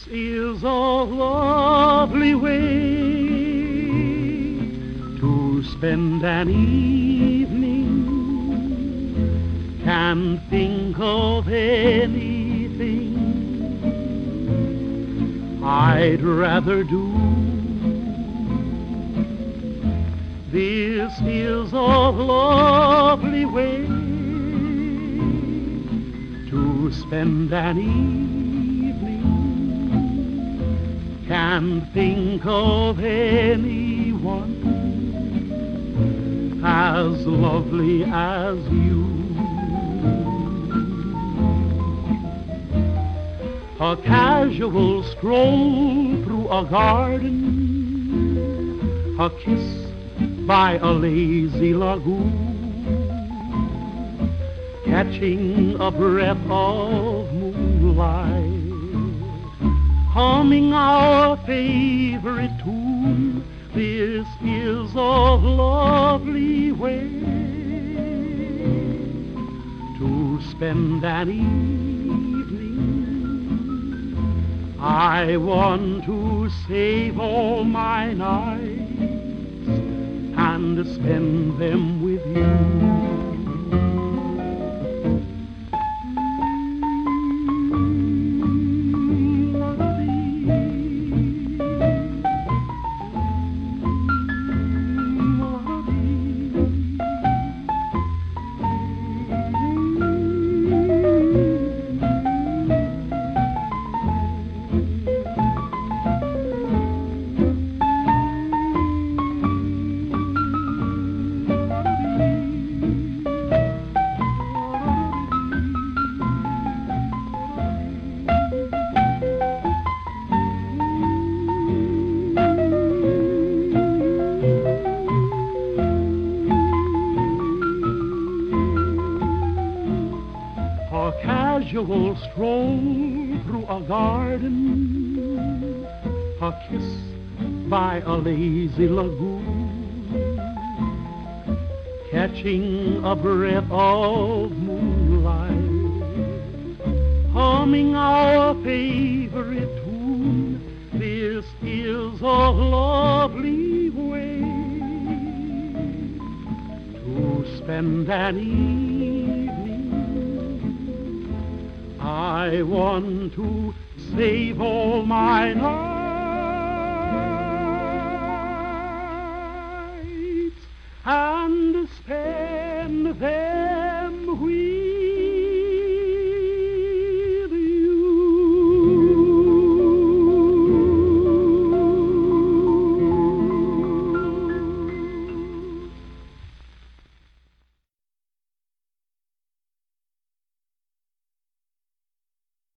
is a lovely way to spend an evening. Can't think of anything I'd rather do. This is a lovely way to spend an evening. Can't think of anyone as lovely as you. A casual stroll through a garden, a kiss by a lazy lagoon, catching a breath of moonlight, humming our favorite tune. This is a lovely way to spend an evening. I want to save all my nights and spend them with you. A casual stroll through a garden, a kiss by a lazy lagoon, catching a breath of moonlight, humming our favorite tune. This is a lovely way to spend an evening. I want to save all my nights and spend them